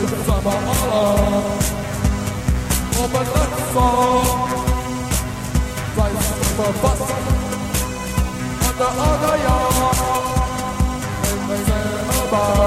Summer Allah, open the song, rise the bus, on the other yard, and they say about.